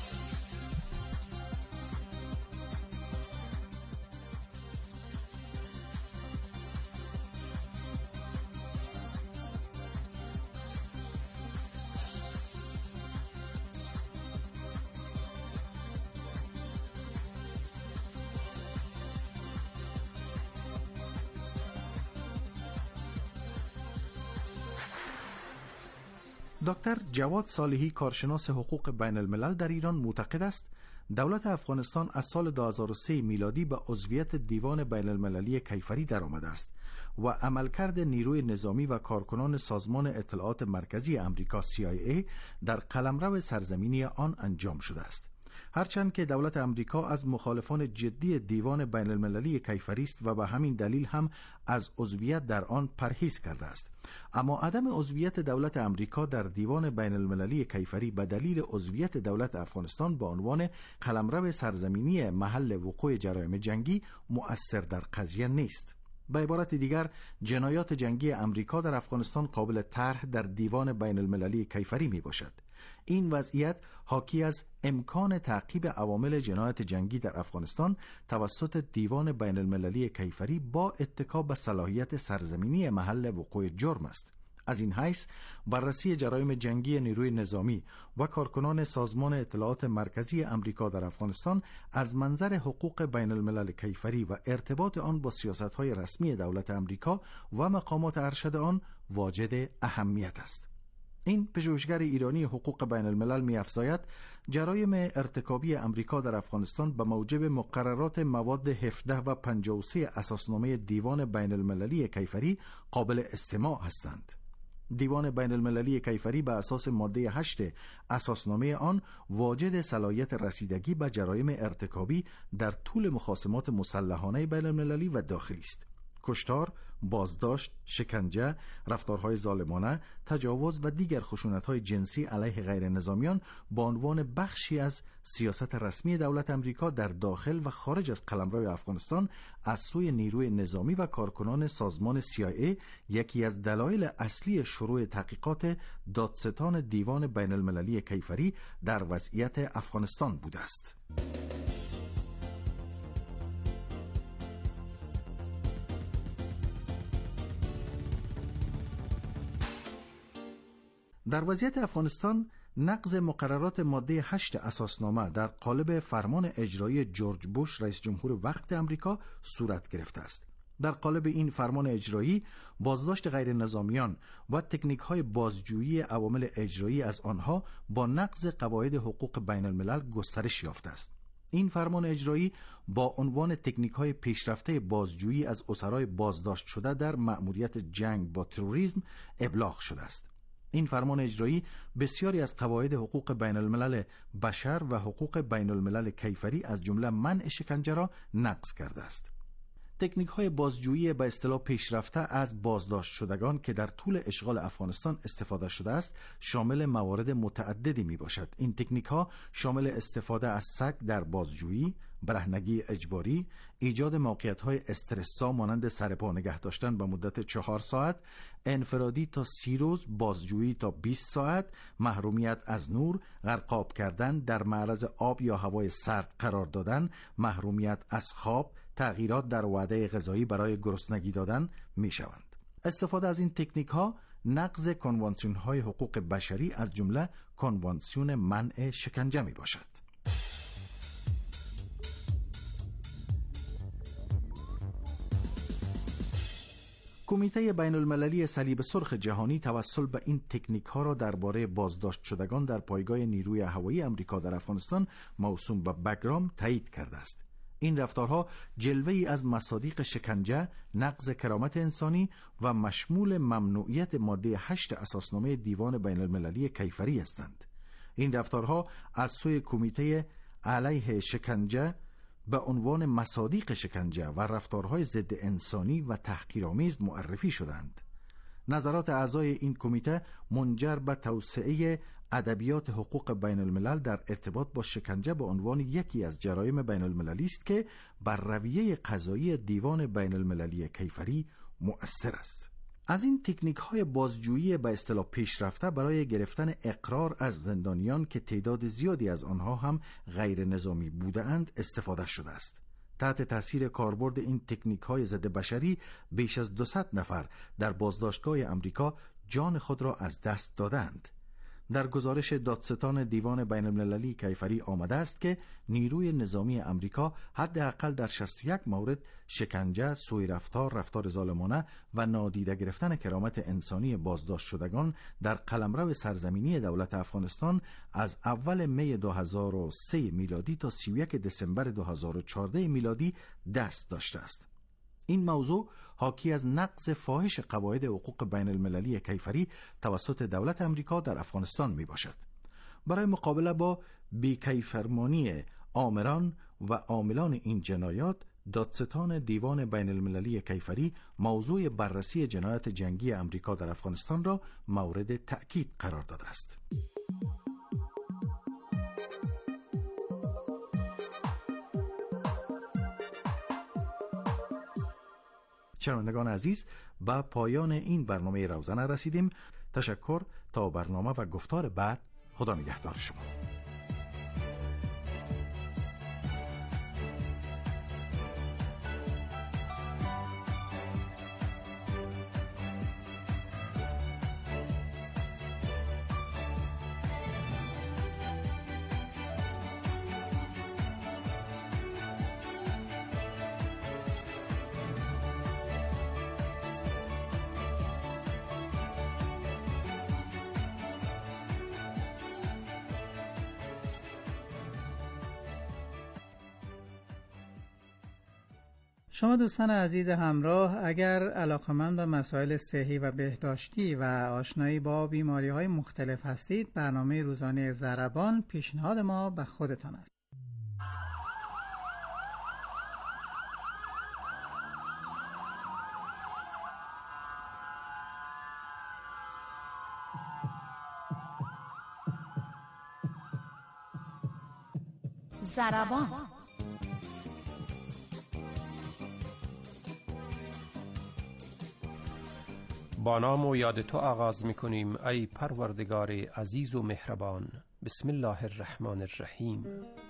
دکتر جواد صالحی کارشناس حقوق بین الملل در ایران معتقد است دولت افغانستان از سال دو هزار و سه میلادی به عضویت دیوان بین المللی کیفری درآمده است و عملکرد نیروی نظامی و کارکنان سازمان اطلاعات مرکزی امریکا سی آی ای در قلمرو سرزمینی آن انجام شده است. هرچند که دولت امریکا از مخالفان جدی دیوان بین المللی کیفری است و به همین دلیل هم از عضویت در آن پرهیز کرده است، اما عدم عضویت دولت امریکا در دیوان بین المللی کیفری به دلیل عضویت دولت افغانستان به عنوان قلمرو سرزمینی محل وقوع جرایم جنگی مؤثر در قضیه نیست. به عبارت دیگر، جنایات جنگی امریکا در افغانستان قابل طرح در دیوان بین المللی کیفری می باشد. این وضعیت حاکی از امکان تعقیب عوامل جنایت جنگی در افغانستان توسط دیوان بین المللی کیفری با اتکا به صلاحیت سرزمینی محل وقوع جرم است. از این حیث بررسی جرایم جنگی نیروی نظامی و کارکنان سازمان اطلاعات مرکزی امریکا در افغانستان از منظر حقوق بین الملل کیفری و ارتباط آن با سیاست‌های رسمی دولت امریکا و مقامات ارشد آن واجد اهمیت است. این پژوهشگر ایرانی حقوق بین الملل می افزاید جرایم ارتکابی امریکا در افغانستان به موجب مقررات مواد هفده و پنجاه و سه اساسنامه دیوان بین المللی کیفری قابل استماع هستند. دیوان بین المللی کیفری به اساس ماده هشت اساسنامه آن واجد صلاحیت رسیدگی به جرایم ارتکابی در طول مخاصمات مسلحانه بین المللی و داخلی است. کشتار، بازداشت، شکنجه، رفتارهای ظالمانه، تجاوز و دیگر خشونت‌های جنسی علیه غیر نظامیان به عنوان بخشی از سیاست رسمی دولت امریکا در داخل و خارج از قلمرو افغانستان از سوی نیروی نظامی و کارکنان سازمان سی آی ای یکی از دلایل اصلی شروع تحقیقات دادستان دیوان بین المللی کیفری در وضعیت افغانستان بوده است. در وضعیت افغانستان نقض مقررات ماده هشت اساسنامه در قالب فرمان اجرایی جورج بوش رئیس جمهور وقت امریکا صورت گرفته است. در قالب این فرمان اجرایی بازداشت غیر نظامیان و تکنیک‌های بازجویی عوامل اجرایی از آنها با نقض قواعد حقوق بین الملل گسترش یافته است. این فرمان اجرایی با عنوان تکنیک‌های پیشرفته بازجویی از اسرای بازداشت شده در مأموریت جنگ با تروریسم ابلاغ شده است. این فرمان اجرایی بسیاری از قواعد حقوق بین الملل بشر و حقوق بین الملل کیفری از جمله منع شکنجه را نقض کرده است. تکنیک های بازجویی به اصطلاح پیشرفته از بازداشت شدگان که در طول اشغال افغانستان استفاده شده است شامل موارد متعددی می باشد. این تکنیک ها شامل استفاده از سگ در بازجویی، برهنگی اجباری، ایجاد موقعیت های استرس‌زا مانند سرپا نگه داشتن به مدت چهار ساعت، انفرادی تا سی روز، بازجویی تا بیست ساعت، محرومیت از نور، غرقاب کردن، در معرض آب یا هوای سرد قرار دادن، محرومیت از خواب، تغییرات در وعده غذایی برای گرسنگی دادن می شوند. استفاده از این تکنیک ها نقض کنوانسیون های حقوق بشری از جمله کنوانسیون منع شکنجه می باشد. کمیته بین المللی صلیب سرخ جهانی توسل به این تکنیک ها را درباره بازداشت شدگان در پایگاه نیروی هوایی امریکا در افغانستان موسوم به بگرام تایید کرده است. این رفتارها جلوه‌ای از مصادیق شکنجه، نقض کرامت انسانی و مشمول ممنوعیت ماده هشت اساسنامه دیوان بین المللی کیفری هستند. این رفتارها از سوی کمیته علیه شکنجه به عنوان مصادیق شکنجه و رفتارهای ضد انسانی و تحقیرآمیز معرفی شدند. نظرات اعضای این کمیته منجر به توسعه ادبیات حقوق بین الملل در ارتباط با شکنجه به عنوان یکی از جرایم بین المللی است که بر رویه قضایی دیوان بین المللی کیفری مؤثر است. از این تکنیک های بازجویی به اصطلاح پیشرفته برای گرفتن اقرار از زندانیان که تعداد زیادی از آنها هم غیر نظامی بودند استفاده شده است. تحت تاثیر کاربرد این تکنیک های ضد بشری بیش از دویست نفر در بازداشتگاه امریکا جان خود را از دست دادند. در گزارش دادستان دیوان بین المللی کیفری آمده است که نیروی نظامی امریکا حداقل در شصت و یک مورد شکنجه، سوء رفتار، رفتار ظالمانه و نادیده گرفتن کرامت انسانی بازداشت شدگان در قلمرو سرزمینی دولت افغانستان از اول می دو هزار و سه میلادی تا سی و یک دسامبر دو هزار و چهارده میلادی دست داشته است. این موضوع حاکی از نقض فاحش قواعد حقوق بین المللی کیفری توسط دولت امریکا در افغانستان می باشد. برای مقابله با بیکیفرمانی آمران و عاملان این جنایات، دادستان دیوان بین المللی کیفری موضوع بررسی جنایت جنگی امریکا در افغانستان را مورد تأکید قرار داده است. شنوندگان عزیز، با پایان این برنامه روزانه رسیدیم. تشکر. تا برنامه و گفتار بعد، خدا نگهدار شما. شما دوستان عزیز همراه، اگر علاقه‌مند به مسائل صحی و بهداشتی و آشنایی با بیماری‌های مختلف هستید، برنامه روزانه ضربان پیشنهاد ما به خودتان است. ضربان با نام و یاد تو آغاز می‌کنیم ای پروردگار عزیز و مهربان. بسم الله الرحمن الرحیم.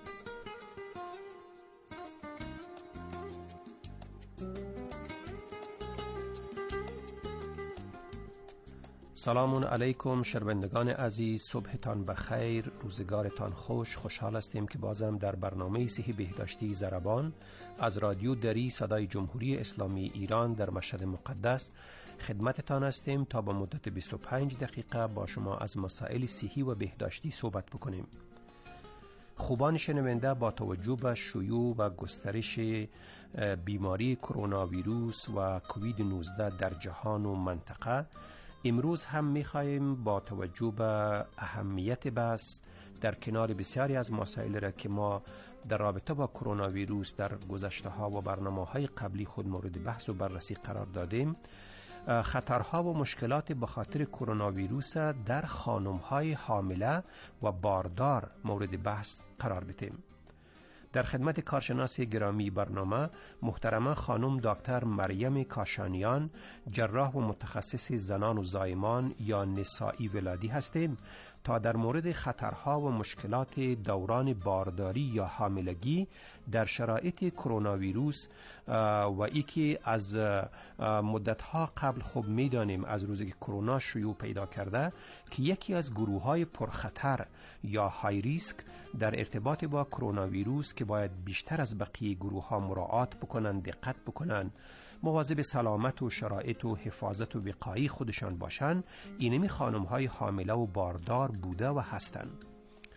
سلام علیکم شنوندگان عزیز، صبحتان بخیر، روزگارتان خوش. خوشحال هستیم که بازم در برنامه صحی بهداشتی ضربان از رادیو دری صدای جمهوری اسلامی ایران در مشهد مقدس خدمتتان هستیم تا با مدت بیست و پنج دقیقه با شما از مسائل صحی و بهداشتی صحبت بکنیم. خوبان شنونده، با توجه به شیوع و گسترش بیماری کرونا ویروس و کووید نوزده در جهان و منطقه، امروز هم می‌خواهیم با توجه به اهمیت بحث در کنار بسیاری از مسائل را که ما در رابطه با کرونا ویروس در گذشته‌ها و برنامه‌های قبلی خود مورد بحث و بررسی قرار دادیم، خطرها و مشکلات به خاطر کرونا ویروس در خانم‌های حامله و باردار مورد بحث قرار بدیم. در خدمت کارشناس گرامی برنامه محترمه خانم دکتر مریم کاشانیان، جراح و متخصص زنان و زایمان یا نسائی ولادی هستیم تا در مورد خطرها و مشکلات دوران بارداری یا حاملگی در شرایط کرونا ویروس و ای که از مدتها قبل خوب میدانیم از روزی که کرونا شیوع پیدا کرده که یکی از گروه‌های پرخطر یا های ریسک در ارتباط با کرونا ویروس که باید بیشتر از بقیه گروه‌ها مراعات بکنن، دقت بکنن، مواظب سلامت و شرایط و حفاظت و وقایع خودشان باشند، اینمی خانم‌های حامله و باردار بوده و هستند.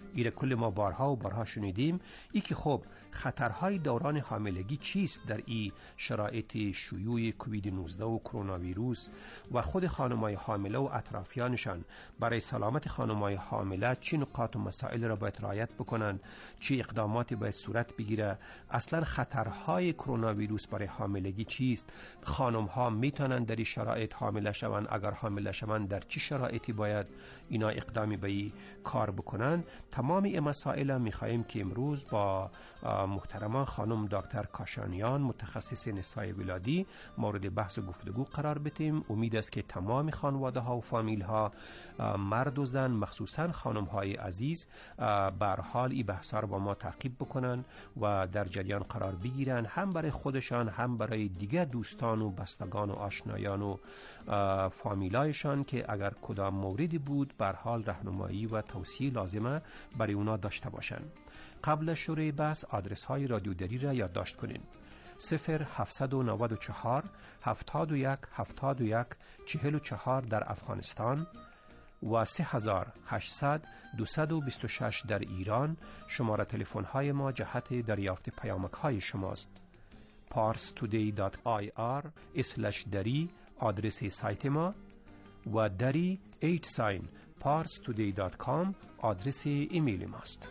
ایره کل ما بارها و بارها شنیدیم. ای که خب خطرهای دوران حاملگی چیست در این شرایط شیوع کووید نوزده و کرونا ویروس و خود خانم‌های حامله و اطرافیانشان برای سلامت خانم‌های حامله چه نقاط و مسائل را باید رعایت بکنند، چه اقداماتی باید صورت بگیره، اصلا خطرهای کرونا ویروس برای حاملگی چیست، خانم‌ها میتونن در این شرایط حامله شوند، اگر حامله شوند در چه شرایطی باید اینا اقدامی به این کار بکنن. تمام این مسائل میخواهیم که امروز با محترما خانم دکتر کاشانیان متخصص نسای ولادی مورد بحث و گفتگو قرار بدیم. امید است که تمام خانواده ها و فامیل ها، مرد و زن، مخصوصا خانم های عزیز، به هر حال این بحث ها رو با ما تعقیب بکنن و در جریان قرار بگیرن، هم برای خودشان هم برای دیگه دوستان و بستگان و آشنایان و فامیلایشان که اگر کدام موردی بود به هر حال راهنمایی و توصیه لازمه برای اونا داشته باشن. قبل شروع بحث آدرس های رادیو دری را یادداشت کنین: صفر هفتصد و نود و چهار هفتاد و یک هفتاد و یک چهل و چهار در افغانستان و سه هزار و هشتصد دویست و بیست و شش در ایران. شماره تلفن های ما جهت دریافت پیامک های شماست. پارس تودی دات آی آر اسلش دری آدرس سایت ما و دری ایت ساین پارس تودی دات کام آدرس ایمیل ماست.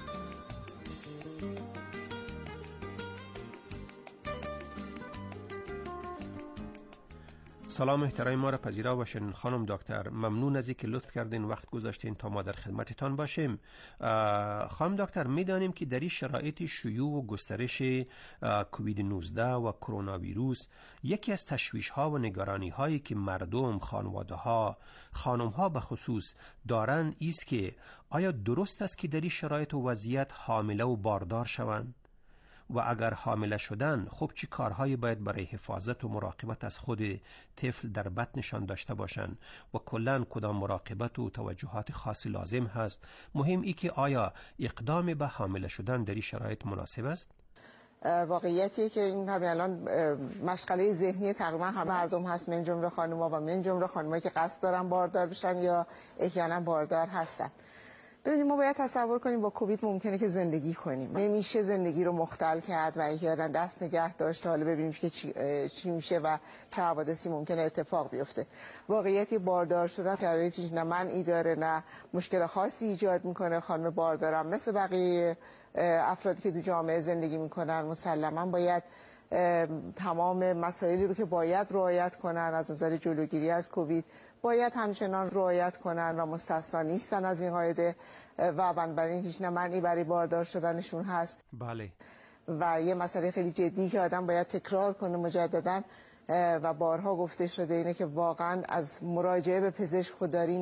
سلام احترام ما را پذیرا باشین. خانم دکتر ممنون از اینکه لطف کردین وقت گذاشتین تا ما در خدمتتان باشیم. خانم دکتر میدانیم که در این شرایط شیوع و گسترش کووید نوزده و کرونا ویروس یکی از تشویش ها و نگرانی هایی که مردم، خانواده ها، خانم ها به خصوص دارن است که آیا درست است که در این شرایط و وضعیت حامله و باردار شوند؟ و اگر حامله شدن خب چی کارهایی باید برای حفاظت و مراقبت از خود طفل در بطنشان داشته باشند و کلاً کدام مراقبت و توجهات خاصی لازم هست؟ مهم ای که آیا اقدام به حامله شدن در این شرایط مناسب است؟ واقعیتیه که این همه الان مشغله ذهنی تقریبا همه مردم هست، من جمله خانم‌ها و من جمله خانمایی که قصد دارن باردار بشن یا احیانا باردار هستن. ببینید ما باید تصور کنیم با کووید ممکنه که زندگی کنیم، نمیشه زندگی رو مختل کرد و احیانا دست نگه داشت. حالا ببینیم که چی, چی میشه و چه حوادثی ممکنه اتفاق بیفته. واقعیتی باردار شدن شرایطی نه منعی داره نه مشکل خاصی ایجاد میکنه. خانم باردارم مثل بقیه افرادی که تو جامعه زندگی میکنن مسلما باید تمام مسائلی رو که باید رعایت کنن از نظر جلوگیری از کووید باید همچنان رعایت کنن و مستثنا نیستن از این قاعده و بنابراین هیچ نه معنی برای باردار شدنشون هست. بله. و یه مسئله خیلی جدی که آدم باید تکرار کنه مجددا و بارها گفته شده اینه که واقعا از مراجعه به پزشک خودداری